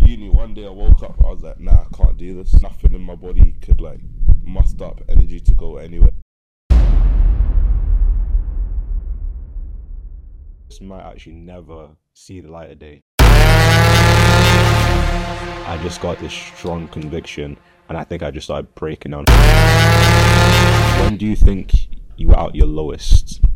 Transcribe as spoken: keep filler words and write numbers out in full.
uni, one day I woke up, I was like, nah, I can't do this. Nothing in my body could like muster up energy to go anywhere. This might actually never see the light of day. I just got this strong conviction, and I think I just started breaking down. When do you think you were at your lowest?